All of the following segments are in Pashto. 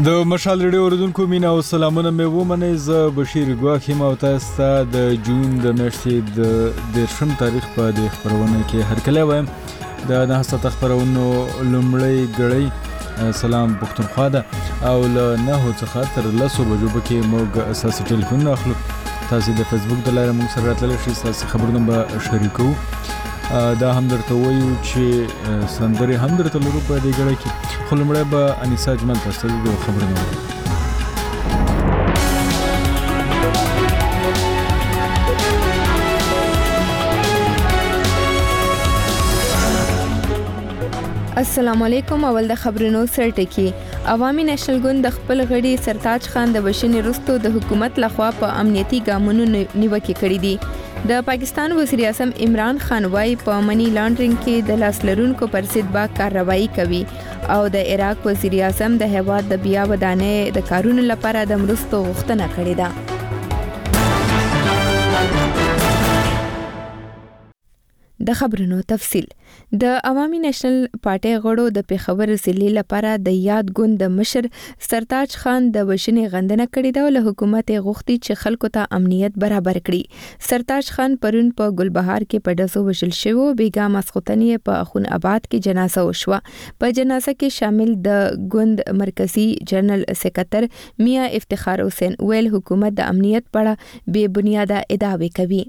د مشال ریډیو اوریدونکو مینا او سلامونه مې ومنئ. زه بشیر ګواخ یم او تاسو ته د جون د میاشتې د 10 تاریخ په د خبرونه کې هرکلی وایم. د نهسته خبرونو لومړی غړی سلام پښتونخوا ده او له 9 څخه تر 10 بجو کې موږ اساسي ټلیفون اخلو. تاسو د فیسبوک د لارې موږ سره راتللی شئ، تاسو خبرونه به شریکو. دا هم درته وایو چې سندرې هم درته لرو په دې غړي کې، خو لومړی به انیسا اجمل تاسو د خبرونه وایي. السلام علیکم. اول د خبرونو سرټکی. عوامي نېشنل ګوند د خپل غړي سرتاج خان د بشنې وروسته د حکومت لخوا په امنیتي ګامونو نیوکه کړې دي. د پاکستان وزیر اعظم عمران خان وايي په منی لانډرینګ کې د لاس لرونکو پر ضد با کارروایي کوي او د عراق وزیر اعظم د هیواد د بیا ودانۍ د کارونو لپاره د مرستو غوښتنه کړې ده. د خبرونو تفصیل. د عوامي نېشنل پارټي غړو د پیښور ضلع لپاره د یاد ګوند د مشر سرتاج خان د بشنې غندنه کړې ده او له حکومت غوښتي چې خلکو ته امنیت برابر کړي. سرتاج خان پرون په ګلبهار کې په ډزو وژل شو. بیګا مسخوتنی په اخون آباد کې جنازه وشوه. په جنازه کې شامل د ګوند مرکزی جنرال سکرټر میاں افتخار حسین ویل حکومت د امنیت په اړه بے بنیاده ادعاوې کوي.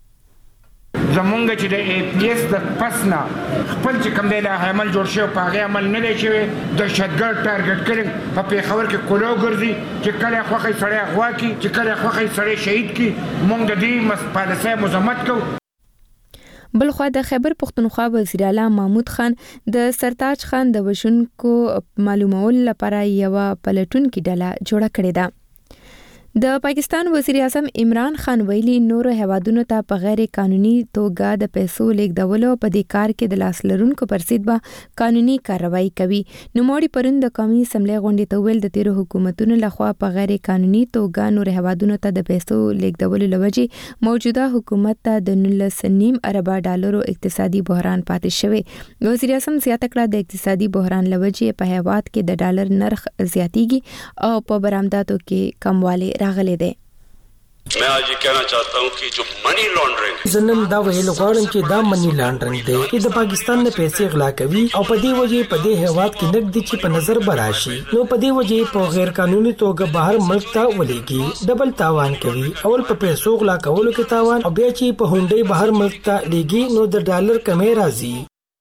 زمونږ چې د ای پی ایس د پسنا خپل چې کوم دی عمل جوړ شوی په هغه عمل نه دی شوی. دهشتګرد ټارګټ کړي په پیښور کې کولو ګرځي چې کله خوښي سړی اغوا کی، چې کله خوښي سړی شهید کی. مونږ د دې پالیسۍ مذمت کوو. بلخوا د خیبر پختونخوا وزیر اعلی محمود خان د سرتاج خان د وژونکو معلومول لپاره یو پلټونکو ډله جوړه کړې ده. د پاکستان وزیر اعظم عمران خان ویلي نورو هیوادونو ته په غیر قانوني توګه د پیسو لیږدولو په دې کار کې د لاس لرونکو پر ضد به قانوني کارروایي کوي. نوموړي پرون د قومي اسمبلی غونډې ته ویل د تیرو حکومتونو لخوا په غیر قانوني توګه نورو هیوادونو ته د پیسو لیږدولو لوجې موجوده حکومت ته د 19.5 ارب ډالرو اقتصادي بحران پاتې شوی. وزیر اعظم زیاته کړه د اقتصادي بحران لوجې په هیواد کې د ډالر نرخ زیاتیږي او په برآمداتو کې کموالی راغلی دی. मैं आज ये कहना चाहता हूँ कि जो मनी लॉन्ड्रिंग زنن دا ویل غواړم چې دا منی لانډرنګ دی چې د پاکستان نه پیسې غلا کوي او په دې وجه په دې هیواد کې نقد چې په نظر براشي نو په دې وجه په غیر قانوني توګه بهر ملک ته ولېږي ډبل تاوان کوي. اول په پیسو غلا کولو کې تاوان او بیا چې په هونډې بهر ملک ته لېږي نو د ډالر کمې راځي.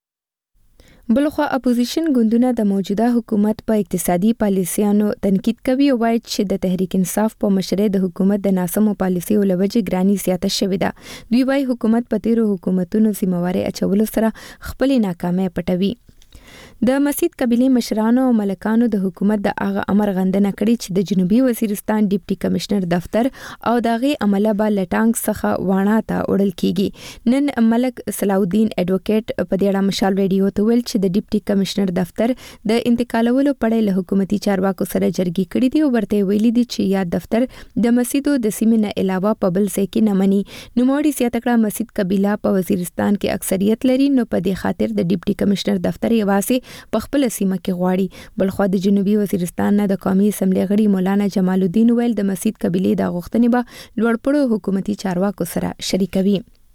بلخوا اپوزیشن ګوندونه د موجوده حکومت په اقتصادي پالیسیانو تنقید کوي او وايي چې د تحریک انصاف په مشرۍ د حکومت د ناسمو پالیسیو لوجې ګرانی زیاته شوې ده. دوی وايي حکومت په تیرو حکومتونو ذمہواري اچولو سره خپل ناکامۍ پټوي. د مسجد قبيله مشرانو او ملکانو د حکومت د هغه امر غندنه کړې چې د جنوبي وزیرستان ډیپټي کمشنر دفتر او دغه عمله به لټانګ څخه وانه ته وړل کیږي. نن ملک صلاح الدین اډوکیټ په دې اړه مشال ریډیو ته ویل چې د ډیپټي کمشنر دفتر د انتقالولو پړې له حکومتي چارواکو سره جرګې کړې دي او ورته ویلي دي چې یا دفتر د مسجدو د سیمې نه علاوه په بل ځای کې نه مني. نوموړي زیاته کړه مسجد قبيله په وزیرستان کې اکثریت لري نو په دې خاطر د ډیپټي کمشنر دفتر یوازې په خپل سیمه کې غواړي. بلخوا د جنوبي وزیرستان نه د قومي اسمبلی غړي مولانا جمال الدین ویل د مسجد قبيله د غوښتنې به لوړپوړو حکومتي چارواکو سره شریکوي.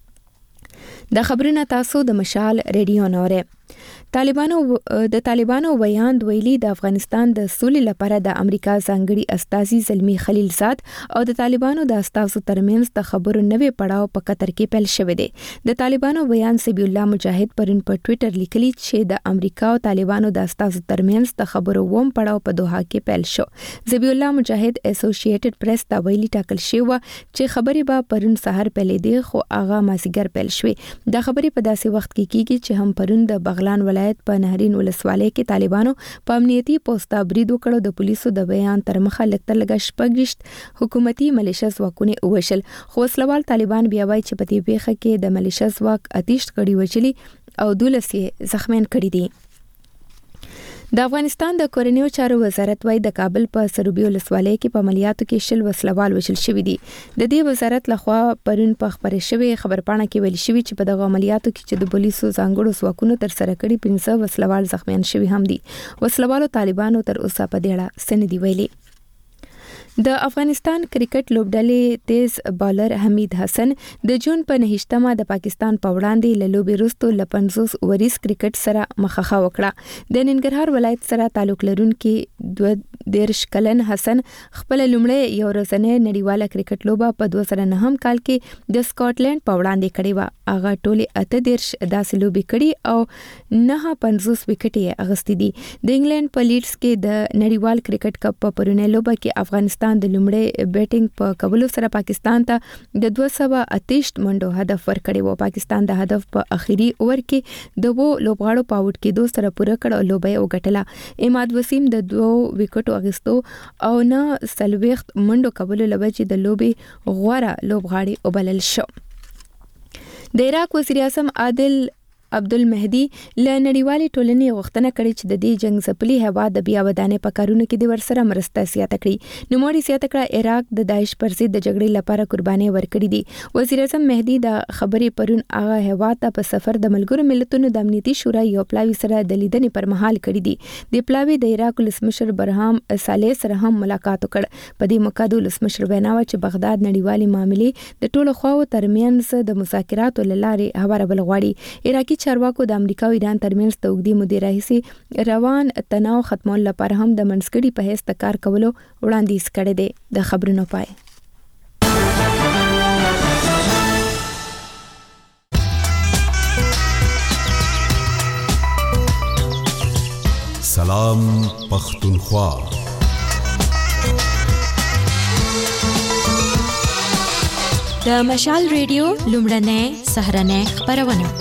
د خبرونه تاسو د مشال ریډیو نوره. طالبانو بیان ویلي د افغانستان د سولې لپاره د امریکا ځانګړي استازي زلمی خلیل زاد او د طالبانو د استازو ترمنځ د خبرو نوې پړاو په قطر کې پیل شوی دی. د طالبانو بیان سبی الله مجاهد پرون په ټوئیټر لیکلی چې د امریکا او طالبانو د استازو ترمنځ د خبرو ووم پړاو په دوحه کې پیل شو. زبی الله مجاهد اسوسییټډ پریس ته ویلي ټاکل شوی و چې خبرې به پرون سحر پیلې دي خو هغه مازیګر پیل شوی. دا خبرې په داسې وخت کې کیږي چې هم پرون د بغلان ولایت په نهرین ولسوالۍ کې طالبانو په امنیتي پوسټه برید وکړو. د پولیسو د بیان تر مخه لږ شپږ حکومتي ملیشه ځواکونه وشل خو وسلوال طالبان بیا وایي چې په دې پیښه کې د ملیشه ځواک آتش کړي وچلی او 12 زخمیان کړي دي. د افغانستان د کورنیو چارو وزارت وايي د کابل په سروبي ولسوالۍ کې په عملیاتو کې 10 وسلوال وژل شوي دي. د دې وزارت لخوا پرون په خبرې شوی خبرپاڼه کې ویل شوی چې په دغه عملیاتو کې چې د پولیسو ځانګړو ځواکونو تر سره کړي 15 وسلوال زخمیان شوي هم دي. وسلوالو طالبانو تر اوسه په دې اړه څه نه دي ویلي. د افغانستان کرکټ لوبډلې تیز بالر حمید حسن د جون په 9مه د پاکستان په وړاندې له لوبې وروسته ل 50 وریس کرکټ سره مخه وکړه. د ننګرهار ولایت سره تعلق لرونکي 12 کلن حسن خپل لومړی یو ورځنی نړیواله کرکټ لوبه په 2009 کال کې د سکاټلند په وړاندې کړې و. هغه ټولې 18 داسې لوبې کړې او 950 وکټ یې اغستې دي. د انګلند په لیډز کې د نړیوال کرکټ کپ په پرونی لوبه کې افغانستان د لومړی بیټینګ په کولو سره پاکستان ته د 228 منډو هدف ورکړی و. پاکستان د هدف په اخیری اوور کې د وو لوبغاړو په اوټ کې 2 سره پوره کړ. لوبه یې وګټله. اماد وسیم د 2 وکټو اغستو او نه سلويخت منډو کولو لوجې د لوبې غوړه لوبغاړي وبلل شو. د عراق وزیر اعظم عادل عبدالمهدي له نړیوالې ټولنې غوښتنه کړې چې د دې جنگ ځپلي هیواد د بیا ودانۍ په کارونو کې د ورسره مرسته زیاته کړي. نوموړي زیاته کړه عراق د داعش پر ضد د جګړې لپاره قرباني ورکړي دي. وزیر اعظم مهدي د خبرې پرون هغه هیواد ته په سفر د ملګرو ملتونو د امنیتي شورا یو پلاوي سره د لیدنې پر مهال کړي دي. د پلاوي د عراق ولسمشر برهام صالح سره هم ملاقات وکړ. په دې موقع د ولسمشر وینا و چې بغداد نړیوالې معاملې د ټولو خواو ترمنځ د مذاکراتو لارې هوارول غواړي. عراقي چارواکو د امریکا او ایران ترمنځ د اوږدې مودې راهیسې روان تناو ختمولو لپاره هم د منځګړي په حیث د کار کولو وړاندیز کړی دی. د خبرونو پای. سلام پختونخوا. د مشال ریډیو لومړنۍ سهرنۍ خبرونه.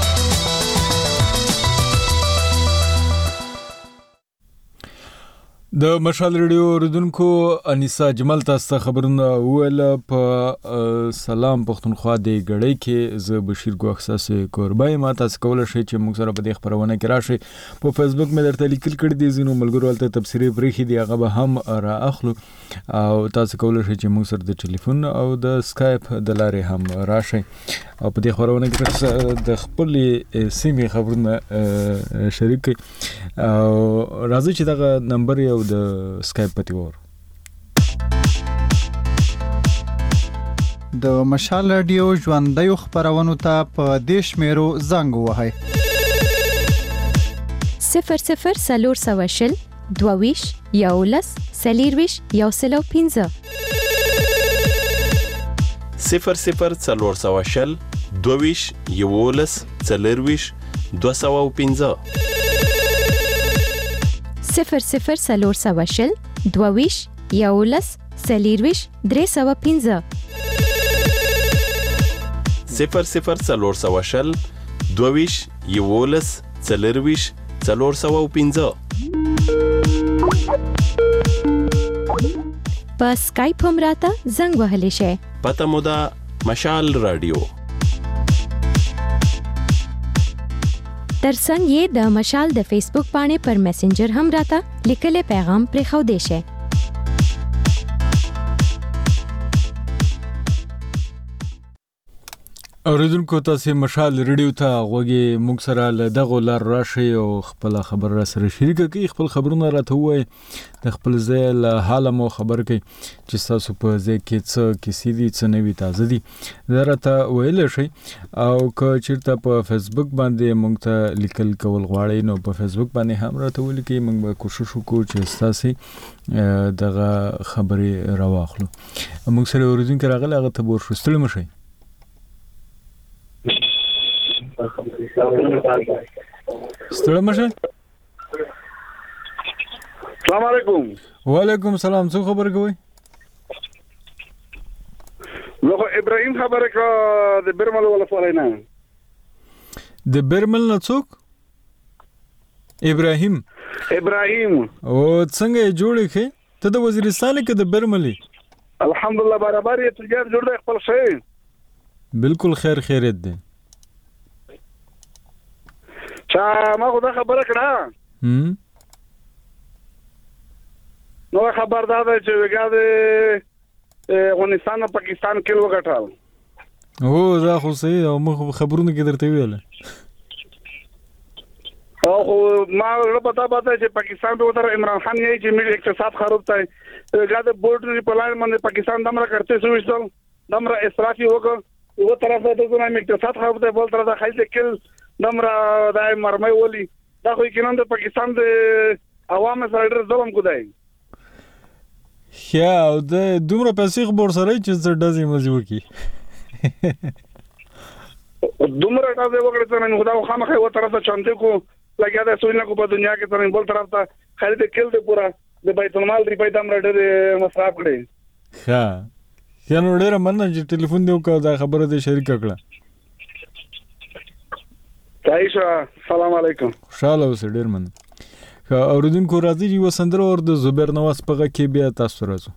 د مشال ریډیو اوریدونکو انیسا جمال تاسو خبرونه ویل. په سلام پختونخوا د غړې کې ز بشیر ګو احساس قربای ما تاسو کول شي چې موږ سره په دې خبرونه کې راشي. په فیسبوک مې درته لیکل کړی دي زینو ملګرو ولته تفسیری پرېخي دی هغه به هم را اخلو او تاسو کول شي چې موږ سره د ټلیفون او د اسکایپ د لارې هم راشي او په دې خبرونه کې د خپل سیمې خبرونه شریک او راځي چې دا نمبر یو د اسکایپ پتی ور د مشال رادیو ژوندۍ خبرونو ته په دیش میرو زنګ وهاي 00 سلور سواشل دوویش یولس سلیرویش یوسلو 15 00 سلور سواشل دوویش یولس سلیرویش 215 00 سلور سواشل دوویش یولس سلیرویش 315 00 سلور سواشل دوویش یولس سلیرویش 415 په سکایپ هم راته زنګ وهلی شي. پته مو دا مشال رادیو. ترڅنګ یې د مشال د فیسبوک باندې پر میسنجر هم راته لیکلي پیغام پرې خو دی شي. اوریدونکو تاسو مشال ریډیو ته غوږی موږ سره له دغه لار راشي او خپل خبر را سره شریک کړئ. خپل خبرونه راته وایي د خپل ځای له حاله مو خبر کړئ چې تاسو په ځای کې څه کیسې دي څه نوي تازه دي دا راته ویل شي. او که چیرته په فیسبوک باندې موږ ته لیکل کول غواړئ نو په فیسبوک باندې هم راته ولیکئ. موږ به کوشش وکړو چې تاسو دغه خبرې راواخلو. موږ سره اوریدونکو راغلی هغه ته ورشو ستړي مشئ. ستړي مشه. السلام علیکم. وعلیکم السلام. څه خبر کوي؟ زه ابراهیم خبره کوم د برمل ولسوالۍ نه. د برمل نه څوک؟ ابراهیم. او څنګه جوړې کې؟ ته د وزیرستان کې د برملې؟ الحمدلله برابر یې تجار جوړ دی خپل شي. بالکل خیریت دی. چا ما خو دا خبره کړه نو خبر دا ده چې وګاده افغانستان او پاکستان کې وګټل او دا خو صحیح او مخ خبرونه کې درته ویل او ما له پتا چې پاکستان په وتر عمران خان یې چې ملي اقتصاد خراب تای وګاده بورډ په لار باندې پاکستان دمر کرتے سوچتل دمر اسرافي وګ و طرف ته د اقتصاد خراب دی بل طرف ته خایته کل دمر دای مرمۍ ولي دا خو کې نن د پاکستان د عوام سره ډېر ظلم کوي یا او د دومره پیسې خبر سره چې څه داسې مزي وکي دومره تاسو وګورئ نن خدا خو مخه و طرف ته چانته کو لګیا ده سوینه کو په دنیا کې ترې بل طرف ته خالد کل د پورا د بیت المال ری پیدا مرډر مصرف کړي ها یا نو ډېر مننه چې ټلیفون دی وکړه دا خبره دې شریک کړه تایشه سلام علیکم خوشاله اوسې ډېر مننه اوریدونکو راځي چې وسندره اور د زبیر نواز په غږ کې بیا تاسو راځو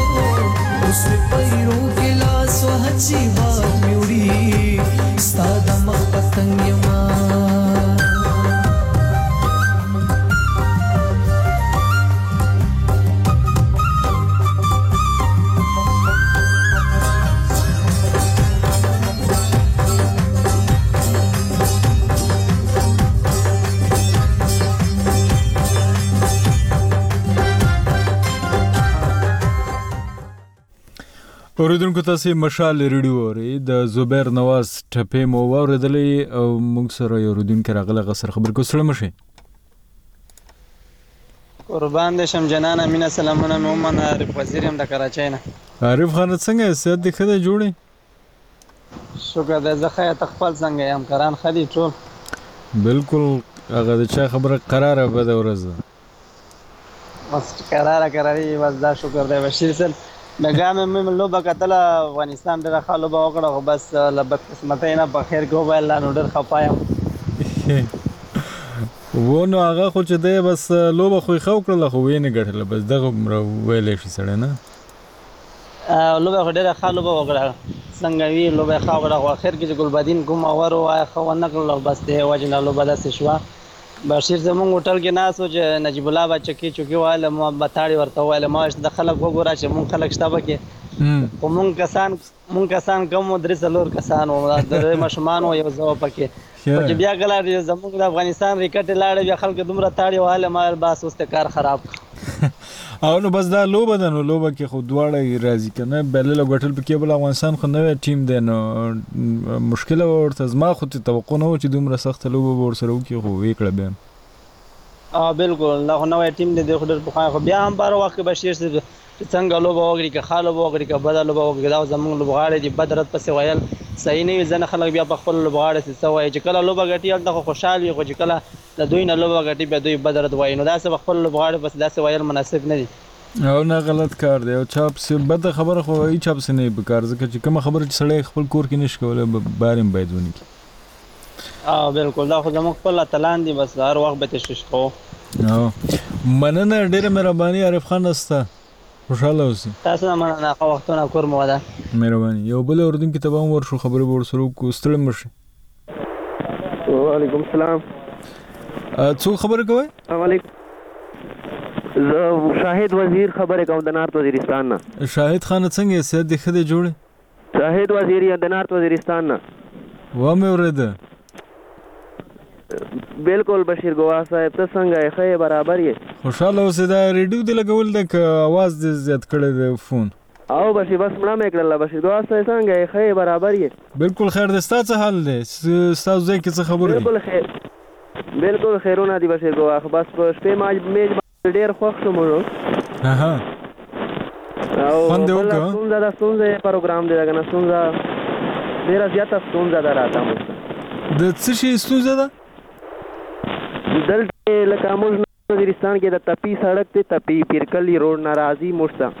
Start اوریدونکو تاسو مشال ریډیو اورئ د زبیر نواز ټپې مو واورېدلې او موږ سره یو اوریدونکی راغلی غسر خبر کو سره مشه قربان دې شم جنان امینه سلامونه مې ومن عارف وزیر هم د کراچۍ نه. عارف خان څنګه صحت دې ښه دی جوړې؟ شکر دې زه ښه تخپل څنګه یم کران ښه دي ټول؟ بالکل هغه د چا خبره قراره بده ورځ ده بس قراري بس دا شکر دی بشیر صاحب دغه مې لوبه کتله افغانستان ډېره ښه لوبه وکړه خو بس له بدقسمتۍ نه په خیر کې وویل نو ډېر خفه یم نو هغه خو چې دی بس لوبه خو یې ښه وکړله خو ویې نه ګټله بس دغه ویلی شي سړی نه لوبه خو ډېره ښه لوبه وکړه څنګه وي لوبه یې ښه وکړه خو اخر کې چې ګلبدین کوم اور ووایه ښه ونه کړل او بس د هغې وجې نه لوبه داسې شوه بشیر زمونږ هوټل کې ناست و چې نجیب الله به چکې چکې ویله ما به تاړې ورته وویله ما ویل د خلک وګوره چې مونږ خلک شته پکې خو مونږ کسان کم و 3-4 کسان وو درې ماشومان وو یو زه وه پکې خو چې بیا کله زمونږ د افغانستان ریکټې لاړې بیا خلکو دومره تاړې وهلې ما ویل بس اوس د کار خراب او نو بس دا لوبه ده نو لوبه کې خو دواړه راځي که نه بهلله ګټل پکې بل افغانستان خو نوی ټیم دی نو مشکله به ورته زما خو توقع نه و چې دومره سخته لوبه به ورسره وکړي خو ویې کړه بیا بالکل دا خو نوی ټیم دی خو ډېر پخوانی خو بیا هم په هر وخت کې بشیر صاحب چې څنګه لوبه وکړي که ښه لوبه وکړي که بده لوبه وکړي دا زموږ لوبغاړي دي بد رد پسې ویل صحیح نه وي ځینې خلک بیا په خپلو لوبغاړو څه وایي چې کله لوبه ګټي هلته خو خوشحال وي خو چې کله د دوی نه لوبه ګټي بیا دوی بد رد وایي نو داسې په خپلو لوبغاړو پسې داسې ویل مناسب نه دي او نه غلط کار دی او چا پسې بده خبره خو هیچ چا پسې نه وي پکار ځکه چې کومه خبره چې سړی خپل کور کې نشي کولی بار هم باید ونه کړي بالکل دا خو زموږ خپل اتلان دي بس هر وخت به تشویش کوو مننه ډېره مهرباني عارف خان ستا خوشحاله اوسئ تاسو نه مننه ښه وختونه کور مو وده مهرباني یو بل اورېدونکي ته به هم ورشو خبرې به ورسره وکړو ستړی مه شئ وعلیکم السلام څوک خبرې کوئ علیکم زه شاهد وزیر خبرې کوم د نارت وزیرستان نه شاهد خان څنګه یې صحت دې ښه دی جوړې شاهد وزیر یم د نارت وزیرستان نه ومې اورېده بالکل بشیر ګواه صاحب ته څنګه یې ښه یې برابر یې خوشحاله اوسې دا ریډیو دې لګول دی که اواز دې زیات کړی دی فون او بشیر بس مړه مې کړله بشیر ګواه صاحب څنګه یې ښه یې برابر یې بالکل خیر دی ستا څه حال دی ستاسو ځای کې څه خبرې بالکل خیرونه دي بشیر ګواه بس په شپې میچ ډېر خوښ شوم او بله ستونزه ده ستونزه یې پروګرام دی که نه ستونزه ډېره زیاته ستونزه ده راته موږ د څه شي ستونزه ده دلته لکه موږ وزیرستان کې د تپي سړک دی تپي پیرکلي روډ نه راځي موږ ته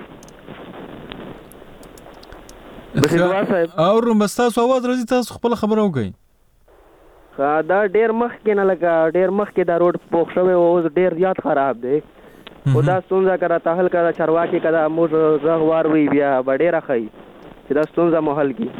اور بس تاسو اواز راځي تاسو خپله خبره وکړئ دا ډېر مخکې نه لکه ډېر مخکې دا روډ پوخ شوی و اوس ډېر زیات خراب دی خو دا ستونزه که راته حل که دا چارواکي که دا موږ غږ واروي بیا به ډېره ښه چې دا ستونزه مو حل کړي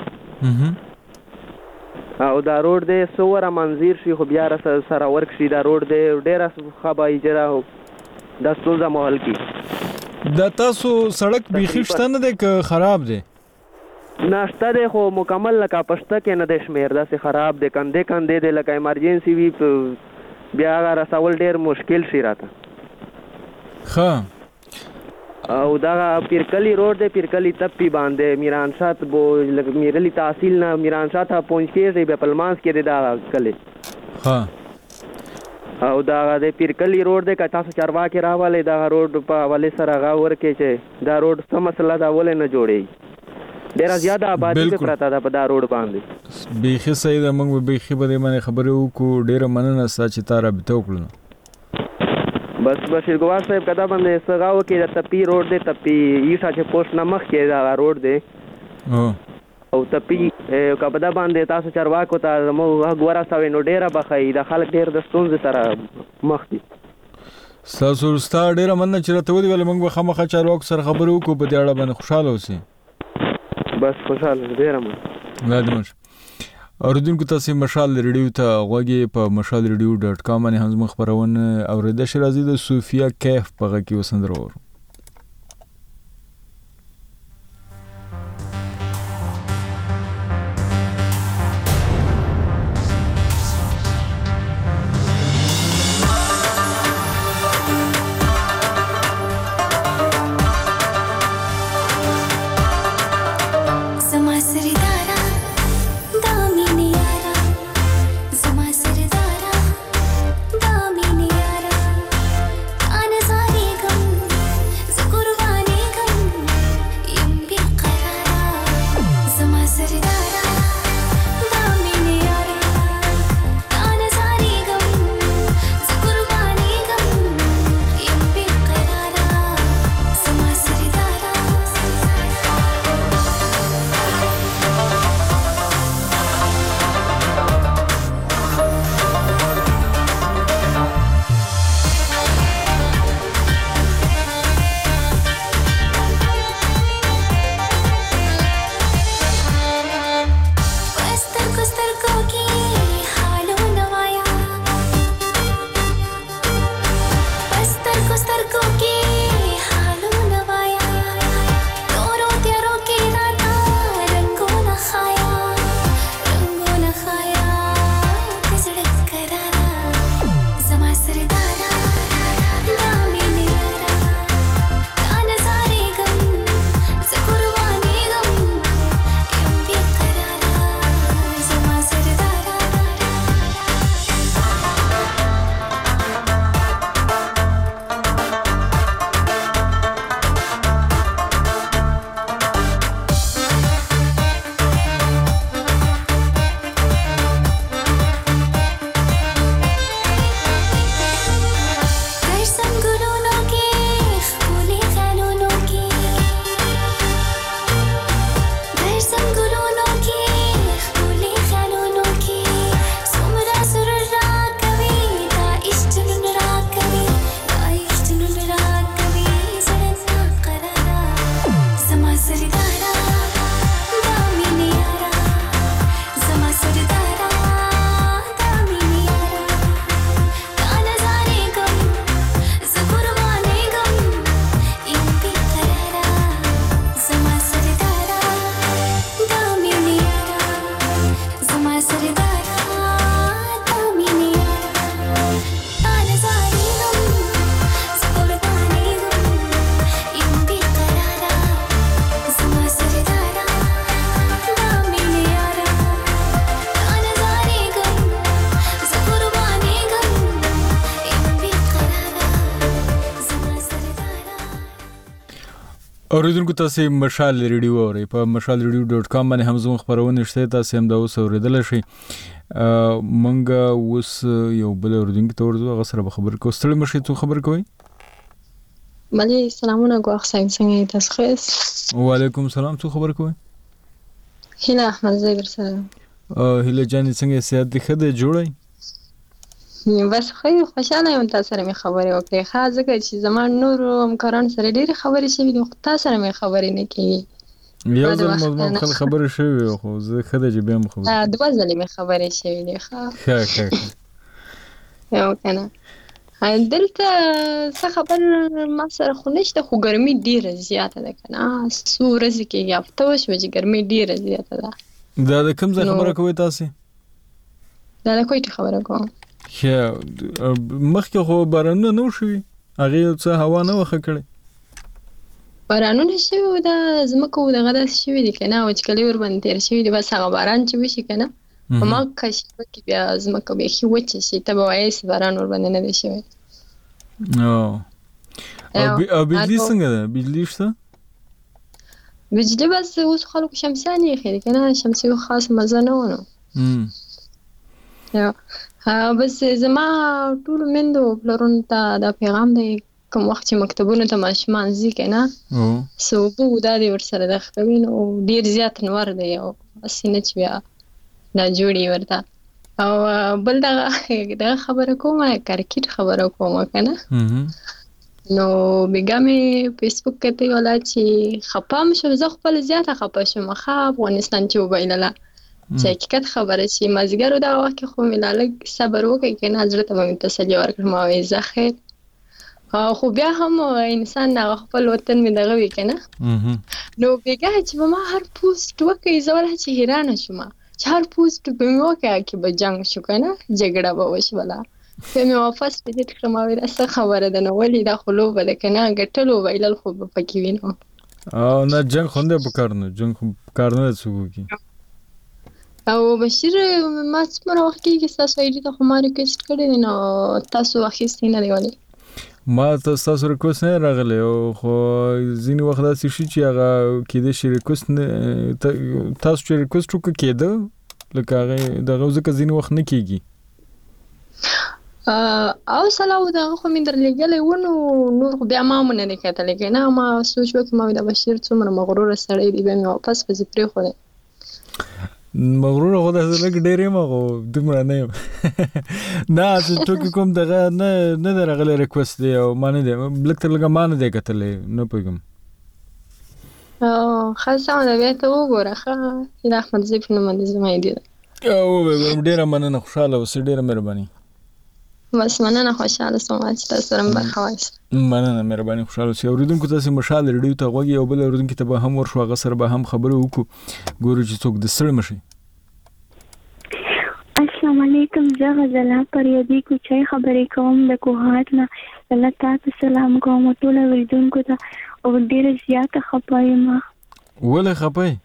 او دا روډ دی څو وره منظیر شي خو بیا سره ورک شي دا روډ دی ډېره ښه به اجرا دا ستونزه مو حل کړي دا تاسو سړک بیخي شته نه دی که خراب دی نه شته دی خو مکمل لکه پشته کې نه دی شمېر داسې خراب دی کندې دی لکه ایمرجنسي وي بیا هغه رسول ډېر مشکل شي راته ښه او دغه پیرکلي روډ دی پیرکلي تپي باندې میرانشاه میرلی تحصیل نه میرانشاه ته پونج کېږي بیا په لمانځ کې دی دغه کلي او دغه د پیرکلي روډ دی که تاسو چارواکي راولئ دغه روډ په حوالې سره هغه ورکړئ چې دا روډ څه مسله ده ولې نه جوړېږي ډېره زیاته آبادي پې پرته ده په دا روډ باندې بیخي صحیح ده موږ به بیخي په دې باندې خبرې وکړو ډېره مننه ستا چې تا رابطه وکړله بس بشیر ګواه صاحب که دا باندې څه غا وکړي د تپي روډ دی تپي ایټه چې پوسټ نه مخکې دغه روډ دی او تپي که په دا باندې تاسو چارواکو ته زموږ غږ ورسوئ نو ډېره به ښه وي دا خلک ډېر د ستونزې سره مخ دي ستاسو ستا ډېره مننه چې راته ودرېږله موږ به خامخا چارواکو سره خبرې وکړو په دې اړه باندې خوشحاله اوسئ بس خوشحاله ډېره مننه اوریدونکو تاسو مشال ریډیو ته غوږی په mashalradio.com باندې هم زموږ خبرونه اوریدل شي راځي د صوفیا کیف په غږ کې وسندرو اوریدونکو تاسو مشال ریډیو اورئ په mashalradio.com باندې هم زموږ خبرونه شته تاسو هم دا اوس اوریدل شئ مونږ اوس یو بل اوریدونکو ته ورځو هغه سره خبر کوو ستړي مشي ته خبر کوئ بله سلامونه ګواښ څنګه تاسو خیس وعلیکم السلام څه خبر کوئ هیله احمد زه در سره هیله جان څنګه صحت دې ښه دی جوړی بس خو خوشاله یم تاسو سره مې خبرې وکړې خاص ځکه چې زما نور همکاران سره ډېرې خبرې شوي دي خو تاسو سره مې خبرې نه کېږي یو ځل مضمون خل خبرې شوي خو زه ښه دی چې بیا هم خبرې دوه ځلې مې خبرې شوي دي ښه یو که نه دلته څه خبر ما سره خو نشته خو ګرمي ډېره زیاته ده که نه څو ورځې کېږي هفته وشوه چې ګرمي ډېره زیاته ده دا د کوم ځای خبره کوئ تاسې دا د کویټې خبره کوم مخکې خو بارانونه نه و شوي هغې یو څه هوا نه وخه کړې بارانونه شوي و دا ځمکه و دغه داسې شوي دي که نه وچکالي ورباندې تېره شوي دي بس هغه باران چې وشي که نه په هماغه شېبه کې بیا ځمکه بیخي وچه شي ته به وایې چې باران ورباندې نه دی شوی او بجلي څنګه ده بجلي شته بجلي بس اوس خلکو شمسیانې ایښې دي که نه شمسي خاص مزه نه و نو بس زما ټولو میندو پلرونو ته دا پیغام دی کوم وخت چې مکتبونو ته ماشومان ځي که نه څه اوبه و دا دې ورسره دغه کوي نو ډېر زیات نور دی او هسې نه چې بیا ناجوړي ورته او بل دغه خبره کومه کرکټ خبره کومه که نه نو بیګا مې فیسبوک کتې ولا چې خفه هم شوم زه خپله زیاته خفه شوم ښه افغانستان چې وبایلله چې حقیقت خبره چې مازدیګر دغه وخت کې خو مې لا لږ صبر وکړئ که نه زړه ته به مې تسلي ورکړم ما وایي زه خیر خو بیا هم انسان هغه خپل وطن مې دغه وي که نه نو بیګا چې به ما هر پوسټ وکړئ زه ولا چې حیرانه شوم چې هر پوسټ به مې وکړه کې به جنګ شو که نه جګړه به وشوله بیا مې واپس ډیلیټ کړم ما وایي دا څه خبره ده نو ولې دا خو لوبه ده که نه ګټل وبایلل خو به پکې وي نو نه جنګ خو نه پکار نه جنګ خو پکار نه ده څوک وکړي او بشیر ما څومره وخت کېږي ستاسو آی ډي ته خو ما ریکویسټ کړی دی نو تاسو اخیستی نه دی ولې ما ته ستاسو ریکویسټ نه راغلی خو ځینې وخت داسې شي چې هغه کېدای شي ریکویسټ تاسو چې ریکویسټ وکړه کېده لکه هغې دغه ځکه ځینې وخت نه کېږي او سلاو دغه خو مې درلېږلی و نو نور خو بیا ما مو نه دی کتلی که نه ما سوچ وکړ ما وایي د بشیر څومره مغروره سړی دی بیا مې واپس پسې پرېښودی مغرور خو داسې لږ ډېر یم خو دومره نه یم نه چې ټوکې کوم دغه نه دی راغلی ریکویسټ دی او ما نه دی لږ تر لږه ما نه دی کتلی نه پوهېږم ښه سمه ده بیا ته وګوره ښه هیله احمدزی په نوم باندې زما آی ډي ده ډېره مننه خوشحاله اوسئ ډېره مهرباني بس مننه خوشحاله سوم چې تاسو سره مې برخه واخیسته مننه مهرباني خوشحاله اوسئ اورېدونکو تاسې مشال ریډیو ته غوږ یو بل اورېدونکي ته به هم ورشو هغه سره به هم خبرې وکړو ګورو چې څوک د ستړي مشي السلام علیکم زه غزله پریدي کوچۍ خبرې کوم د کوهاټ نه الله تاسو سلام کوم ټول اورېدونکو ته او ډېره زیاته خفه یم ولې خفه یې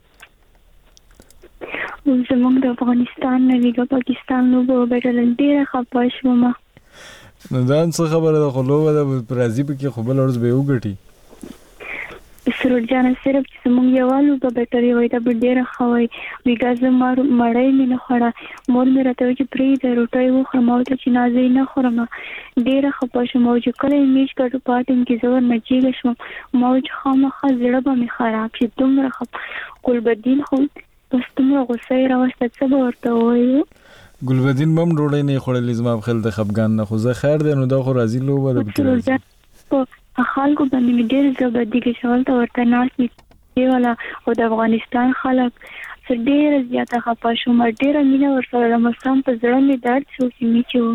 زموږ د افغانستان نه لیګه پاکستان لوبه وګټله ډېره خفه شوم نو دا څه خبره ده خو لوبه ده راځي پکې خو بله ورځ به یې وګټي سرور جانه صرف چې زموږ یوه لوبه ګټلې وای دا به ډېره ښه وای بیګا زه مړۍ مې نه خوړه مور مې راته وایي چې پرېږده روټۍ وخوره ما ورته چې نه زه یې نه خورم ډېره خفه شوم او چې کله یې میچ ګټو په ټیم کې زه ورنه جېږه شوم ما وایي چې خامخا زړه به مې خراب شي دومره ګلبدین خو بس دومره غوسه یې راوسته څه به ورته ووایو ګلبدین به هم ډوډۍ نه یې خوړلې زما په خیال د خفګان نه خو زه خیر دی نو دا خو راځي لوبه ده پکې راځي په خلکو باندې مې ډېر زه بدي کې شول ته ورته ناست مې والا او د افغانستان خلک زه ډېره زیاته خفه شوم ډېره مینه ورسره لرم سم په زړه مې درد شو چې مې چې و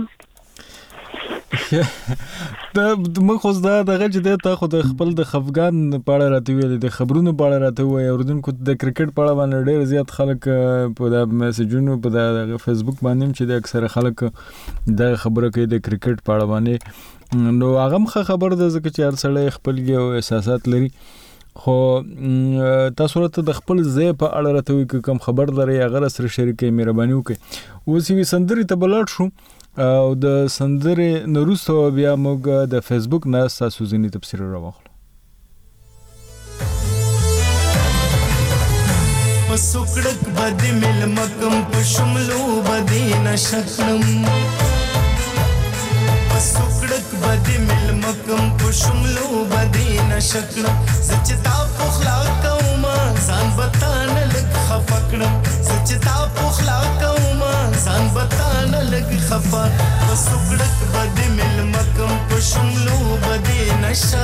موږ خو دا دغه چې دی تا خو د خپل د خفګان په اړه راته ویلې د خبرونو په اړه راته ووایي اورېدونکو د کرکټ په اړه باندې ډېر زیات خلک په د میسجونو په د فیسبوک باندې هم چې د اکثره خلک دغه خبره کوي د کرکټ په اړه باندې نو هغه هم ښه خبر ده ځکه چې هر سړی خپل یو احساسات لري خو تاسو راته د خپل ځای په اړه راته وایي که کوم خبر لرئ هغه راسره شریک کړئ مهرباني وکړئ اوس یوې سندرې ته به لاړ شو او د سندرې نه وروسته بیا موږ د فیسبوک نه ستاسو ځینې تبصرې راواخلو پسوکړک بد مل مکم پشملو بدی نشکم پسوکړک بد مل مکم پشملو بدی نشکم سچتا پخلا کوما ځان بتان لګ خفکړم سچتا پخلا کوما ځان بتان لګ خفا پسوکړک بد مل مکم پشملو بدی نشا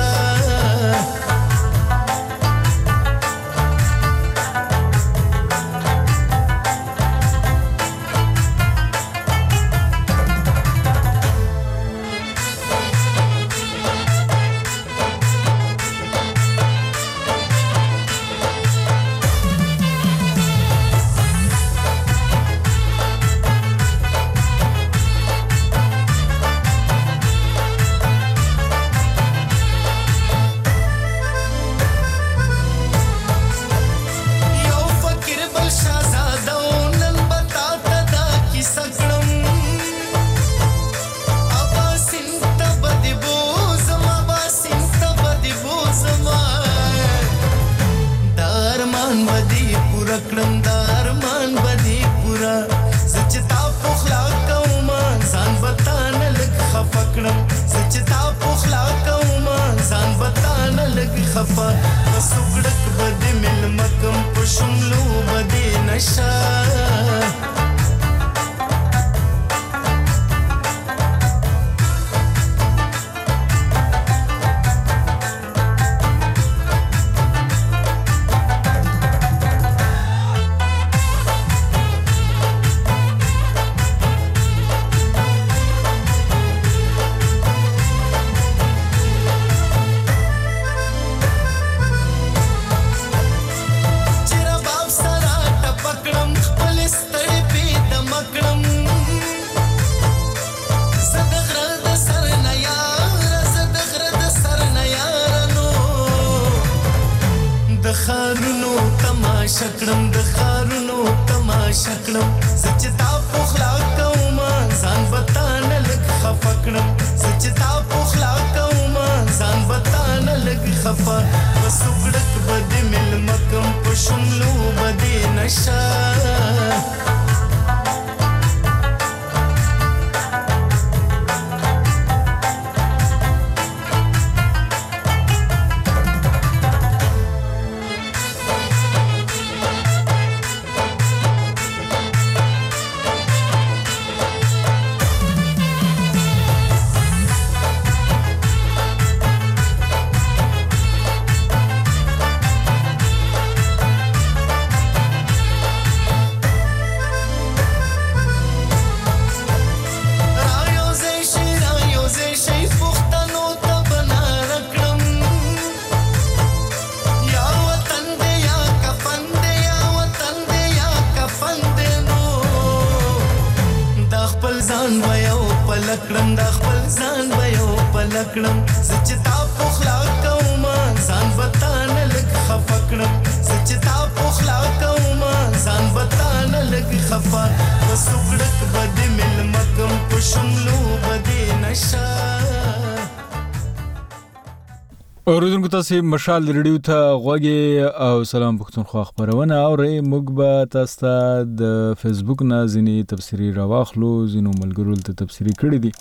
اوریدونکو تاسو مشال ریډیو ته غوږی او سلام پښتونخوا خبرونه اورئ. موږ به تاسو ته د فیسبوک نه ځینې تفسیری راواخلو، ځینو ملګرو ته تفسیری کړی دي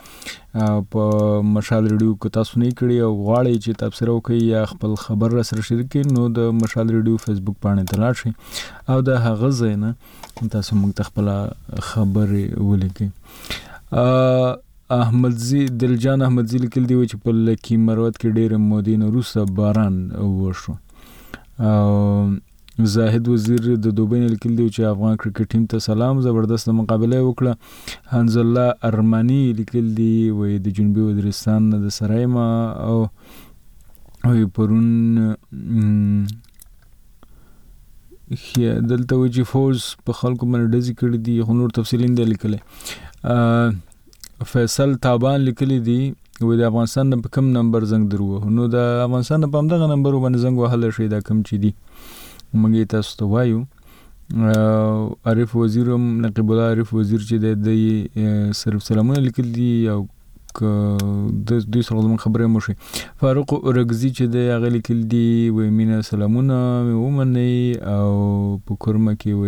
په مشال ریډیو کو تاسو نه کړی او غواړئ چې تفسیر وکړئ یا خپل خبر را سره شریک کړئ نو د مشال ریډیو فیسبوک باندې ته لاړ شئ او د هغه ځای نه تاسو موږ ته خپل خبرې ولیکئ. احمدزی دلجان احمدزی لیکل دی چې په لکی مروت کې ډېر مودین روسه باران وشو. زاهد وزیر د دوبۍ لیکل دی چې افغان کرکټ ټیم ته سلام، زبردست مقابله وکړه. حنز الله ارمانی لیکل دی وې د جنوبي وزیرستان د سرایما او پرون دلته وی چې فوز په خلکو باندې ډزې کړې دي، خو نور تفصیل نه لیکل. فیصل تابان لیکلی دی و د افغانستان په کم نمبر زنګ درو نو د افغانستان په همدغه نمبر باندې زنګ وهل شي دا کم چي دي موږ تاسو ته وایو. عارف وزیر نقیب الله عارف وزیر چې د صرف سلامونه لیکل دي او د دوی سره زموږ خبرې مو شي. فاروق رګزي چې د هغه لیکل دي وایي مینه سلامونه مې ومنئ او په کورمه کې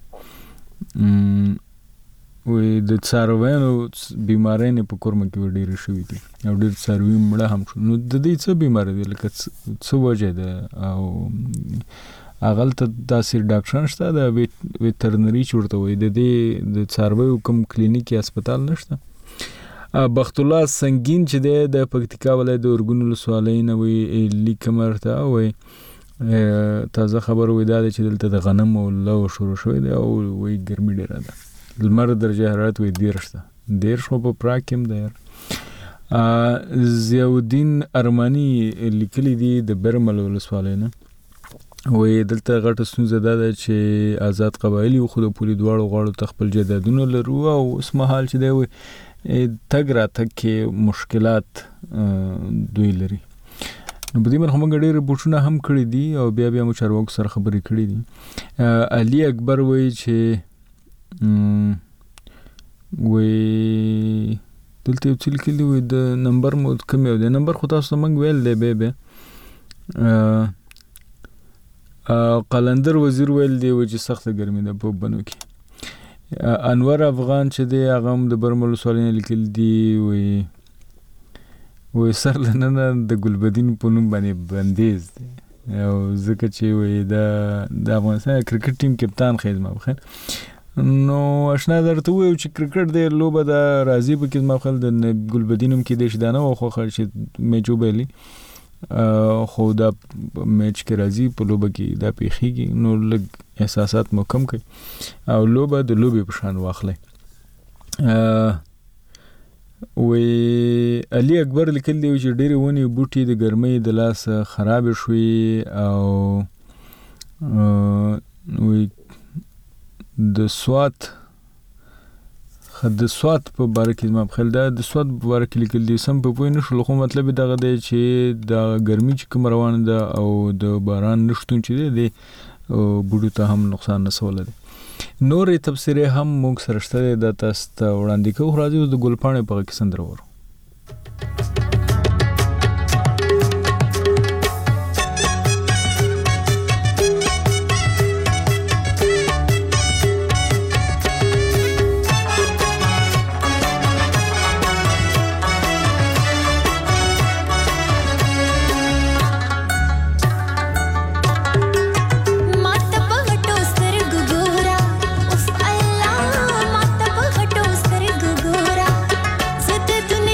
وایي د څارویانو بیمارۍ په کورمه کې ډېرې شوي دي او ډېر څاروي مړه هم شو. نو د دې څه بیمارۍ دي لکه څه وجه ده او هغلته داسې ډاکټران شته د ویټرنري چې ورته وایي د دې د څارویو کوم کلینیکي هسپتال نشته؟ بخت الله سنگین چې دی د پکتیکا ولایت د ارګون ولسوالۍ نه وایي لیکم ورته وایي تازه خبر وایي دا دی چې دلته د غنم او لو شروع شوی دی او وایي ګرمي ډېره ده. لمر درجه حرارت وایي 13 ده. 13 په پراګ کې هم ده. ضیاءالدین ارماني لیکلي دي د برمل ولسوالۍ نه وایي دلته غټه ستونزه دا ده چې آزاد قبایل یو خو د پولي دواړو غاړو ته خپل جایدادونه لرو او اوس مهال چې دی وایي تګ راتګ کې مشکلات دوی لري. نو په دې باندې موږ ډېر رپورټونه هم کړي دي او بیا مو چارواکو سره خبرې کړي دي. علي اکبر وایي چې وایي دلته یو څه لیکلي وایي د نمبر مو کم یو دی نمبر خو تاسو موږ ویل دی بیا قلندر وزیر ویل دی چې سخته ګرمي ده په بنو کې. انور افغان چې دی هغه هم د برمل ولسوالۍ نه لیکل دي وایي سر لننه د ګلبدین په نوم باندې بندیز دی او ځکه چې وایي د افغانستان کرکټ ټیم کپتان خیر زما بخیر. نو اشنا درته وایو چې کرکټ دی لوبه د راځي په کې زما بخیر د ګلبدین هم کې دی چې دا نه وخوښه چې میچ وبایلي خو دا میچ کې راځي په لوبه کې دا پیښیږي نو لږ احساسات مو کم کوي او لوبه د لوبې په شان واخلئ. وایي علي اکبر لیکل دی چې ډېرې ونې بوټي د ګرمۍ د لاسه خرابې شوي او وایي د سوات په باره کې زما بخیل دا د سوات په باره کې لیکل دي سم په پوه نه شو خو مطلب یې دغه دی چې د ګرمي چې کوم روانه ده او د باران نشتون چې دی بوټو ته هم نقصان رسولی دی. نورې تبصرې هم موږ سره شته دی دا تاسو ته وړاندې کوو. راځي اوس د ګلپاڼې په غږ کې سندره وورو. तूने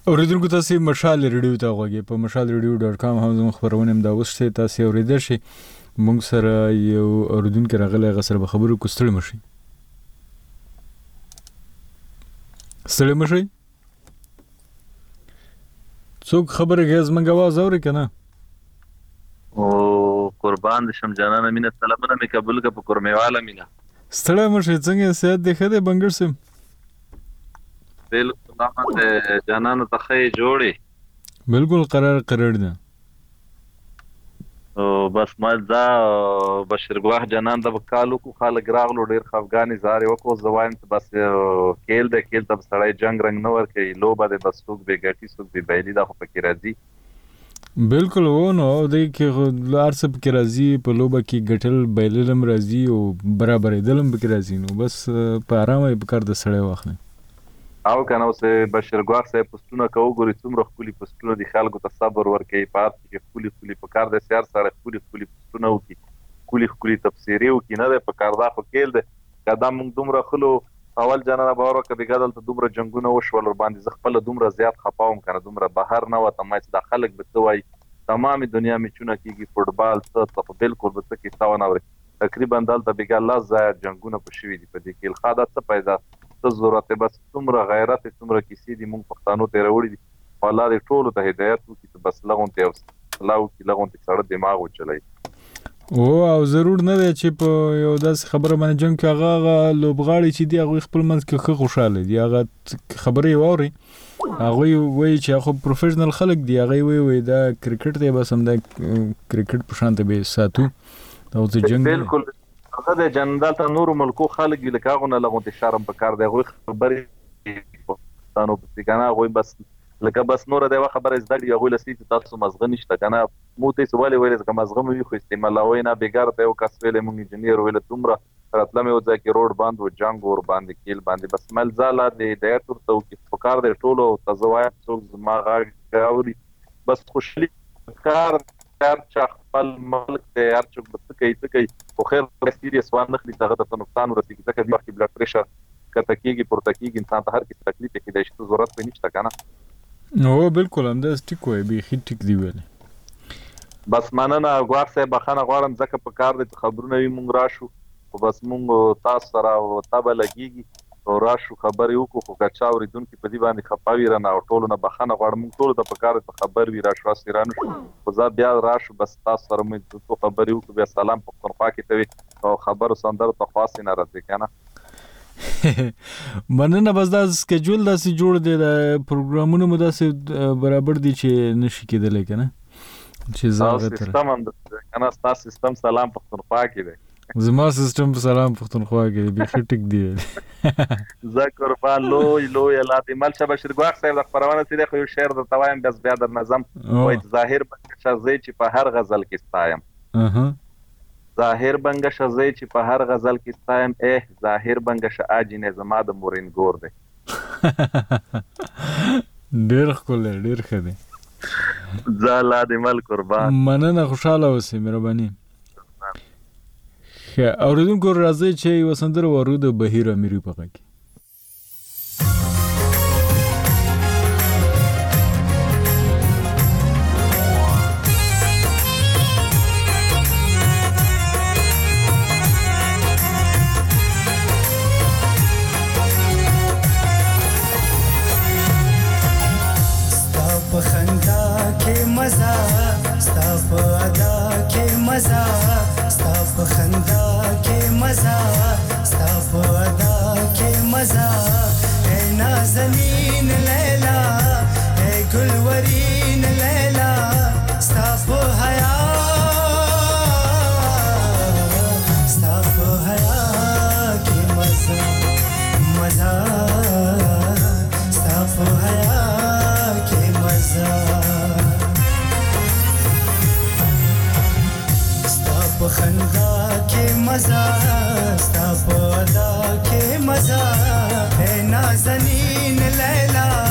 اوریدونکو تاسو مشال ریډیو ته غوږی په mashalradio.com هم زموږ خبرونه هم دا وسته تاسو اوریدل شي موږ سره یو اوریدونکو راغلی غسر به خبرو کوستل مشي ستړي مشي څوک خبره غاز منګ आवाज اوري کنه او قربان شم جانانه مینه سلامونه می قبول ک په کورمیواله مینا ستړي مشي څنګه سیادت دی خده بنګر سم بالکل احمد جانانه ته جوړي بالکل قرار ده او بس ما دا بشیر ګواه جنان د وکالو کو خالق راغلو ډیر افغاني زاري وکړو زوایم بس کېل ته سړی جنگ رنگ نور کوي لوبه د بسوک به ګټي سوک به بیلی دا خو پکې راځي بالکل ونه د کې لار سب کې راځي په لوبه کې ګټل بیللم راځي او برابرې دلم به راځي نو بس په آرامه په کار د سړی واخلي او کنه اوس بشیر ګواه صاحب پښتون کو ګوري څومره خولي پښتون دي خلکو ته صبر ورکړي پات کې خولي په کار د سیار سره خولي پښتون او کې خولي تفسیری او کې نه ده په کار دا خو کېل ده قدم موږ دومره خلو اول جنانه باور وکړي ګدل ته دومره جنگونه وشول ور باندې زغپل دومره زیات خپاوم کنه دومره بهر نه وته ما چې د خلک بتوي تمامي دنیا می چونه کیږي فوټبال ته بالکل بت کې تاونه ور تقریبا دلته بګا الله زای جنگونه پښوی دي په دې کې الخادات څه پیدا ضرورت بس څومره غیرت څومره کیسې دي مونږ پښتانو ته راوړي دي الله دې ټول ته هدایت وکړي بس لغون ته الله وکړي لغون ته سره دماغ وچلای او ضرور نه دی چې په یو داس خبره باندې جنگ کې هغه لوبغاړي چې دی هغه خپل منځ کې خوشاله دي هغه خبرې ووري هغه وایي چې هغه پروفیشنل خلک دی هغه وایي دا کرکټ دی بس هم دا کرکټ په شان ته به ساتو دا د جنگ بالکل هغه د جنرال ته نور ملکو خلک لکه غونه لغون ته شرم په کار دی غوي خبرې پښتانو په څنګه غوي بس لکه بس نور دی خبره زده دی غوي لسی تاسو مزغه نشته کنه مو ته سوال ویل زکه مزغه مې خو استعمالوي نه بیګار ته او کس ویل مونږ انجنیر ویل تمره راتلمه او ځکه روډ باندې او جنگ ور باندې کېل باندې بس مل زاله دی د تر تو کې فکر دی ټولو تزوای څوک ما غاوري بس خوشالي کار چا خپل ملک ته هر څوک بس کوي خو خیر سیریس وان نخلي څنګه ته نقصان ورسیږي ځکه د وخت بلډ پريشر کته کېږي پورته کېږي انسان ته هر کس تکلیف کې د شته ضرورت پې نشته کنه نو بالکل هم دا ټیک وای به هیڅ ټیک دی ویل بس مننه غواړم صاحب بخنه غواړم ځکه په کار د خبرونه وي مونږ راشو او بس مونږ تاسو سره تابه لګيږي او راشو خبرې وکړو خو کچا اوریدونکو په دې باندې خپاوی رانه او ټولو نه بخنه غواړم مونږ ټول د په کار ته خبر وی راشو سیرانو خو زه بیا راشو بس تاسو سره مې ته خبرې وکړو بیا سلام پښتونخوا کې ته او خبرو سندر ته خاص نه راځي کنه مننه بس دا سکیجول داسې جوړ دی د پروګرامونو مو داسې برابر دي چې نشي کېدلی کنه چې زاغه تر سیستم هم کنه تاسو سیستم سلام پښتونخوا کې دی زما سیستم سلام پښتونخوا کې به ټیک دی ذکر فال لوی لاتی مل شبه شرګواخ صاحب د خبرونه سره خو شعر د توایم بس بیا د نظم وای ظاهر بنګ شزې چې په هر غزل کې ستایم ظاهر بنګ شزې چې په هر غزل کې ستایم ظاهر بنګ ش اجنه زما د مورین ګور دی ډیر خل ډیر خدي زالا د مل قربان مننه خوشاله اوسې مهرباني اوریدونکو راځي چې وسندره ورو د بهیر امیری په کې ستا په خندا کې مزه ستا په ادا کې مزه ستا په خندا کې مزه ستا په ادا کې مزه اے نازنین لیلا اے ګلورین لیلا ستا په حیا کې مزه مزه ستا په حیا کې مزه په خندا کې مزه ستا په ادا کې مزه اے نازنین لیلا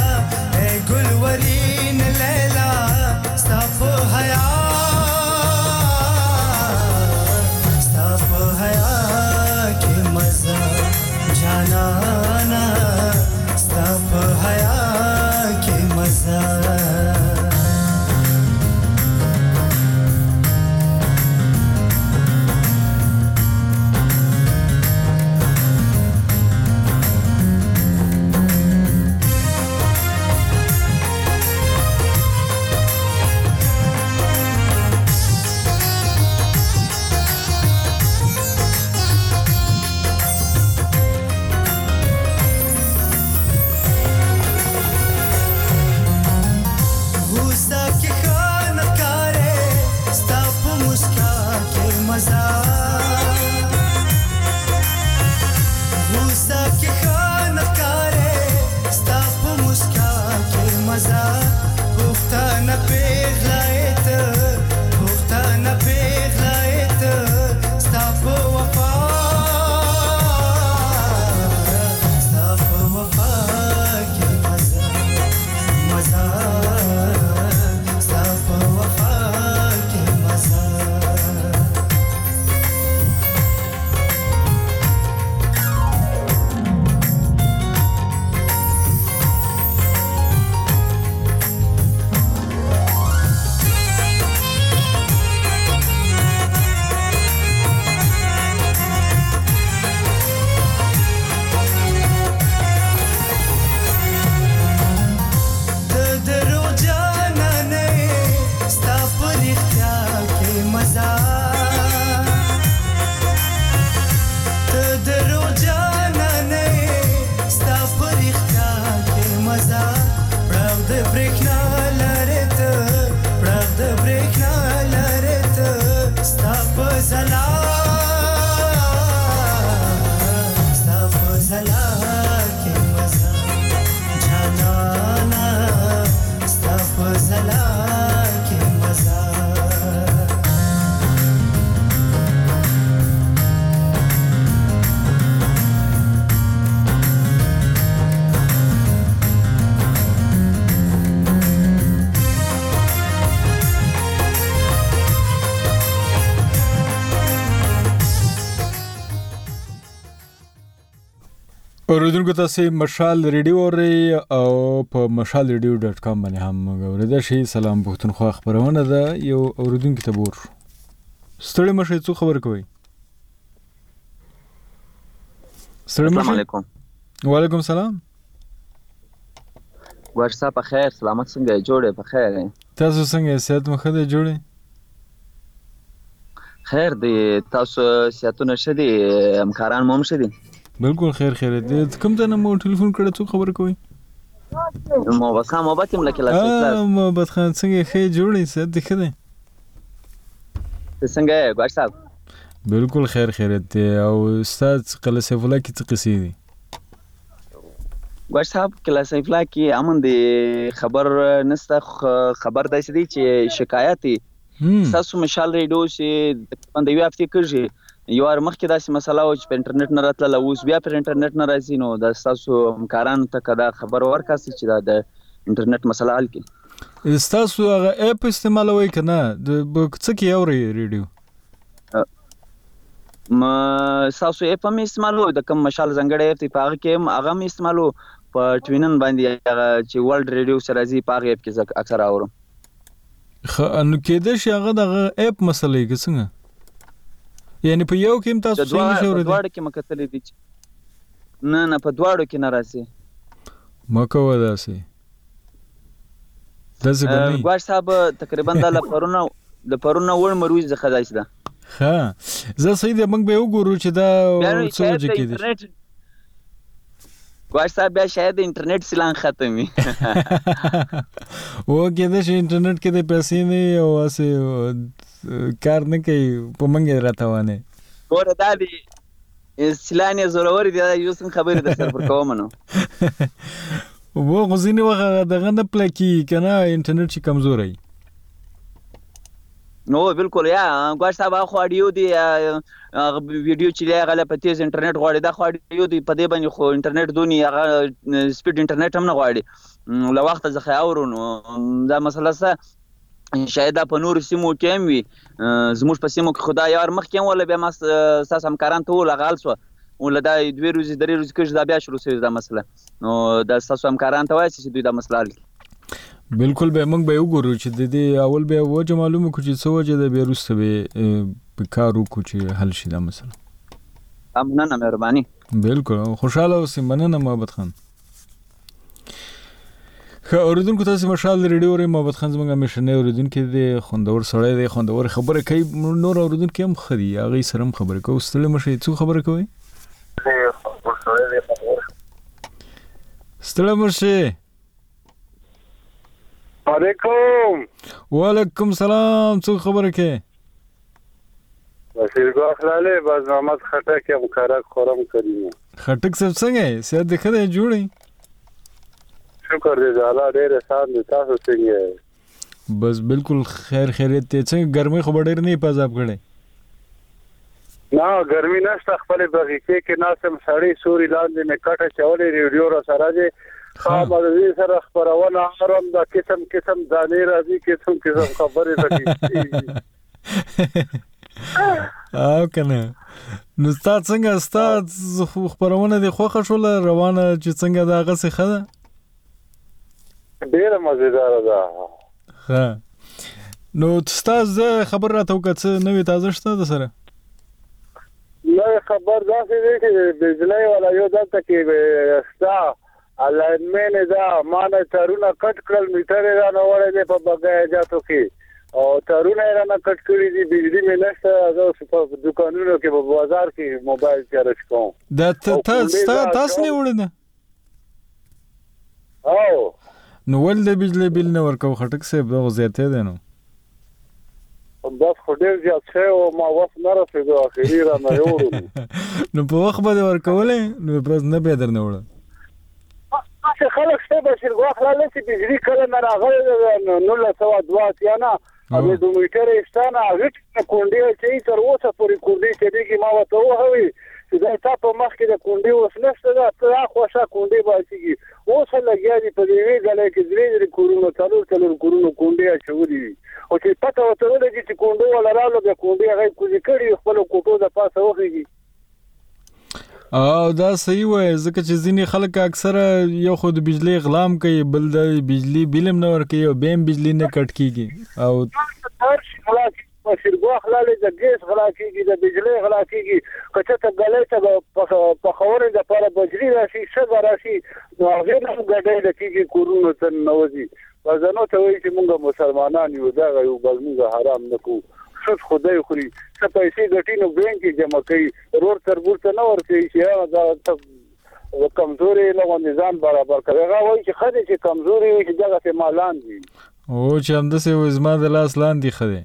اوریدونکو تاسو مشال ریډیو اورئ او په mashalradio.com باندې هم اوریدل شئ. سلام پښتونخوا خبرونه ده. یو اوریدونکو ته بور ستړي مشه څو خبر کوي. السلام علیکم. وعلیکم السلام. ورسا په خیر، سلامت څنګه جوړه په خیر؟ تاسو څنګه صحت مخه ده جوړه؟ خیر دی، تاسو صحتونه شه دي، همکاران مو هم شه دي؟ بالکل خیر دي. کوم ته مو ټلیفون کړه څو خبر کوي؟ محبت خان محبت هم لکه لاسه. محبت خان څنګه خیر جوړه صحت دي خده؟ څنګه ګوښ صاحب؟ بالکل خیر دي. او استاد قله سیف الله کی څه قصې دي؟ ګوښ صاحب قله سیف الله کی امن دي خبر نسته، خبر داسې دی چې شکایت تاسو مشال ریډیو چې د یو هفته کېږي یو ور مخکې داسې مسله و چې په انټرنیټ نه راتله، اوس بیا پر انټرنیټ نه راځي. نو د تاسو همکارانو ته کدا خبر ورکاسي چې دا د انټرنیټ مسله حل کړي. تاسو هغه اپ استعمالوي کنه د څه کې اوري ریډیو؟ ما تاسو اپ هم استعمالو، د کوم مشال زنګړې اپ په هغه کې هم هغه استعمالو، په ټوینن باندې هغه چې ورلد ریډیو سره راځي په هغه اپ کې اکثر اورم. نو کېده شي هغه د اپ مسلې کې څنګه؟ یعنی په یو کې تاسو څنګه شو؟ په دواړو کې مکتلې دي. نه په دواړو کې نه راځي. مکو وداسي داسې باندې ګوښ صاحب تقریبا د پرونه ور مروي ځخه داسې ده. ها زه صحیح ده، موږ به وګورو چې دا څه وجه کې دي. ګوښ صاحب بیا شاید انټرنیټ سیلان ختمي. و کېده چې انټرنیټ کې د پیسې نه او اسه کار نه کوي په منګه راته ونه ګوره دا دی سیلانې زورور دي. یو څنګه خبرې د سر پر کوم نو و غزینه وغه دغه نه پلکی کنه انټرنیټ چې کمزوري. نو بالکل یا ګوښ صاحب خو اډیو دی ویډیو چې هغه په تیز انټرنیټ غواړي، دا خو اډیو دی په دې باندې خو انټرنیټ دونی هغه سپیډ انټرنیټ هم نه غواړي. لو وخت ځخه اورونو دا مسله سه شاید په نور سیمو کې هم وي، زموږ په سیمو کې خدای یار مخ کې ولا بیا ما اساس همکاران ته ولغال سو ولدا 2 ورځې 3 ورځې کې دا بیا شروع شوه دا مسله. نو دا اساس همکاران ته وایي چې دوی دا مسله حل کړي. بالکل به موږ به وګورو چې د دې اول به وجه معلومه کو چې څه وجه ده، به روسته به کارو کو چې حل شي دا مسله. مننه مهرباني. بالکل خوشاله اوسئ. مننه محبت خان. اوریدونکو تاسو مشال ریډیو اورئ. محبت خان زموږ مشنه اوریدونکو دی، خوندور سړی دی، خوندور خبره کوي. نور اوریدونکو هم خري هغه سره هم خبره کوي. ستړي مشه څو خبره کوي؟ ستړي مشه. علیکم. وعلیکم السلام. څو خبره کوي؟ بشیر ګاخلاله باز محمد خټک هم کارک خورم کړی. خټک څه څنګه سید دخه جوړی؟ شکر دې الله ډېر احسان دې تاسو څنګه؟ بس بالکل خیریت ته. څنګه ګرمي خو ډېر نه پازاب کړي؟ نه ګرمي نشته، خپل بغیچه کې ناسم سړی سوري لاندې مې کټه چولې ریډیو را سره دې خبر دې سره خبرونه اورم، دا قسم ځانې راځي، قسم خبرې راځي. او کنه نو ستاسو څنګه ستاسو خبرونه دې خوښه شول روانه چې څنګه دا غسه خده؟ ډیره مزیدار ده. ها نو تاسو خبر راته وکړه نوې تازه شته د سره؟ نو خبر داسې دی چې بجلی والا یو دلته کې ستا الاینمن دا مانه تارونه کټ کړل، میټر یې رانه وړی دی په بګاجاتو کې او تارونه یې رانه کټ کړي دي، بجلی مې نشته. زه په دوکانونو کې په بازار کې موبایل چارج کوم. دا تاسو نه وړی نه؟ او نو ول د بجلی بیل نه ورکو خټک صاحب دا زیاته ده. نو بس خو ډېر زیات شی او ما وخت نه رسېدو، اخري رانه یوړو. نو په وخت باندې ورکولې نو بس نه به درنه وړه. چې خلک شته بشیر ګواخلاله چې بجلی کله نه راغلی 1902 یا نه هغه د میټر ایستانه هغه کونډې چې تر اوسه پورې کونډې چې دیږي ما ورته ووایي چې دا تا په مخ کې د کونډې اوس نشته، دا خوښه کونډې باسيږي. اوس لګیا دي په دې ځای کې درې کورونو څلور کورونو کونډې اچولي دي او چې پته ورته ولګي چې کونډو ولا راغله بیا کونډې هغه کوزي کړي خپل کوټو د پاسه وخېږي. او دا صحیح وای ځکه چې ځینې خلک اکثره یو خو د بجلی غلام کوي بل د بجلی بیلم نه ورکوي او بیم بجلی نه کټ کیږي او شیرګو خلل د ګیس غلا کیږي د بجلی غلا کیږي کچته ته غلې ته په خورې د لپاره بجلی راشي شګه راشي نو هغه نه غډې د کیږي کورونو ته نوځي ځنو ته وایي چې موږ مسلمانان یو دا یو بل موږ حرام نه کوو سود خدای خوري څه پیسې ګټي نو بانک کې جمع کوي رور تربور ته نه ورکوي چې دا کمزوري له نظام برابر کوي هغه وایي چې خدای چې کمزوري وي چې دغه ته مالان دي او چې همداسې وزما د لاس لاندې خدای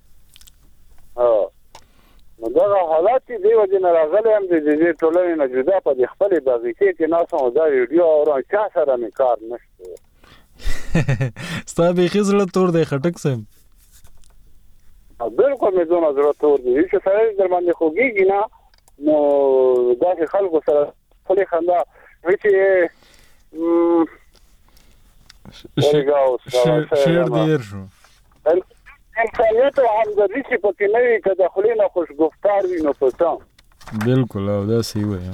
نو دا حالات دی وجه نه راغلي هم د دې ټولنې نه جدا په خپل باغچې کې ناسو دا ویډیو او چا سره نه کار نشته ستا به خزړه تور دی خټک سم بالکل مې زونه زړه تور دی چې سره در باندې خوږیږي نه نو دا خلکو سره خپل خندا چې شیر دیر شو انسانیت او همدردي چې پکې نه وي که د خولې نه خوشګفتار وي نو په څه بالکل او دا صحیح وایي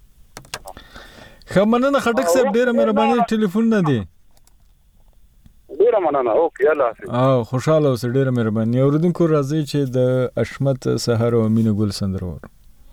ښه مننه خټک صاحب ډېره مهرباني ټلیفون نه دی ډېره مننه اوکې الله حافظ او خوشاله اوسه ډېره مهرباني اورېدونکو راځئ چې د اشمت سهار او مینه ګل سندره واورو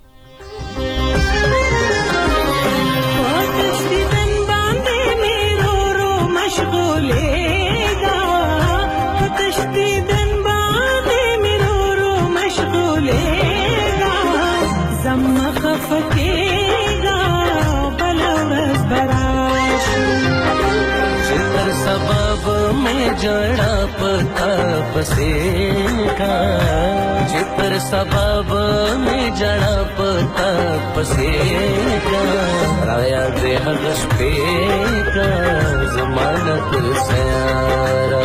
जड़ा पता पसे का जिपर सबब में जड़ा पता पसे का राया दे हर्ष पे का जमानत सयारा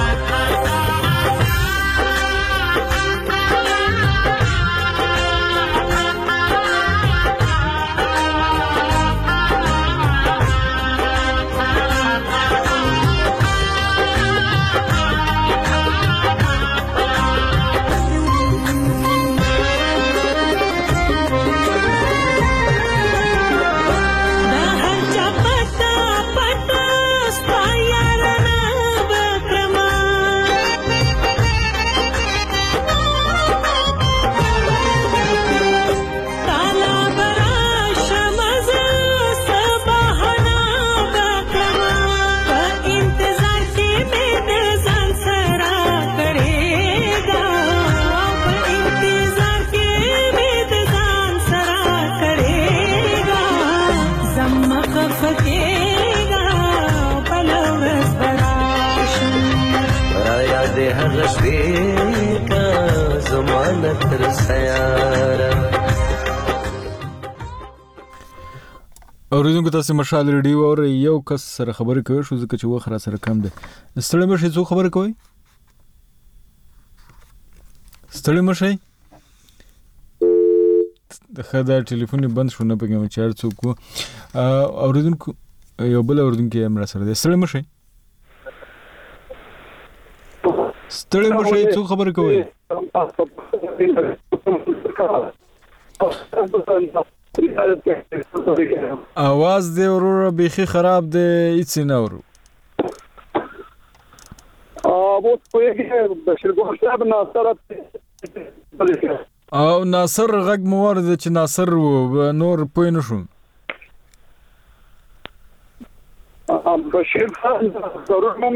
اوریدونکو تاسو مشال ریډیو او یو کس سره خبرې کوي شو ځکه چې وخت را سره کم دی ستړي مشه څو خبرې کوي ستړي مشه د خدا ټلیفون بند شو نه پګم چې هر څوک اوریدونکو یو بل اوریدونکو یې مر سره دی ستړي مشه څو خبرې کوي आवाज दे और बेखी खराब दे इतनी ना और वो कोई है बशीर को साहब नासर او ناصر غږ موارد چې ناصر و نور پوی نشو بشیر ضرور مم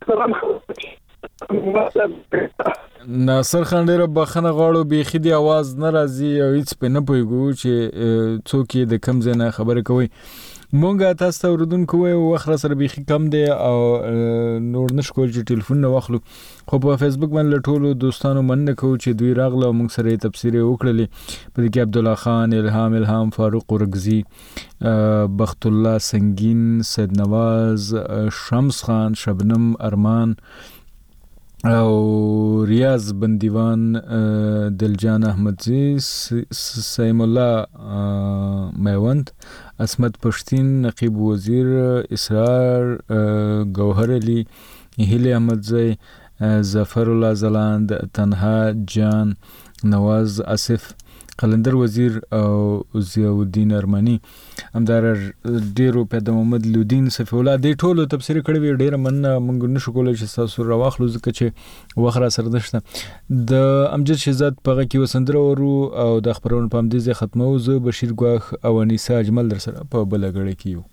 ناصر خان ډېر بخنه غواړو بيخي دی आवाज نه راځي او هیڅ په نه پويګو چې څوک یې د کم ځای نه خبره کوي مونږه تاسو اوردونکو وای وخت سره بيخي کم دی او نور نشکول چې ټلیفون نه واخلو خو په فیسبوک باندې ټولو دوستانو مننه کوم چې دوی راغله مونږ سره تفسیر وکړلې په دې کې عبد الله خان الهام فاروق ورغزي بخت الله سنگین سید نواز شمس خان شبنم ارمان او ریاض بندیوان دلجان احمدزی سیم الله میوند اسمت پشتین نقیب وزیر اسرار گوهر علی هیلی احمدزی ظفر الله زلاند تنها جان نواز آصف قلندر وزیر او ضیاء الدین ارمانی همدار ډیرو په د محمد لودین صفی الله د ټولو تفسیر کړی وی ډیر من مونږ نشو کولای چې تاسو راوخلو ځکه چې وخت را سره نشته د امجد شهزاد په کې وسندره ورو او د خبرونو په همدې ختمو زه بشیر ګواخ او انیسا اجمل در سره په بل غړي کیو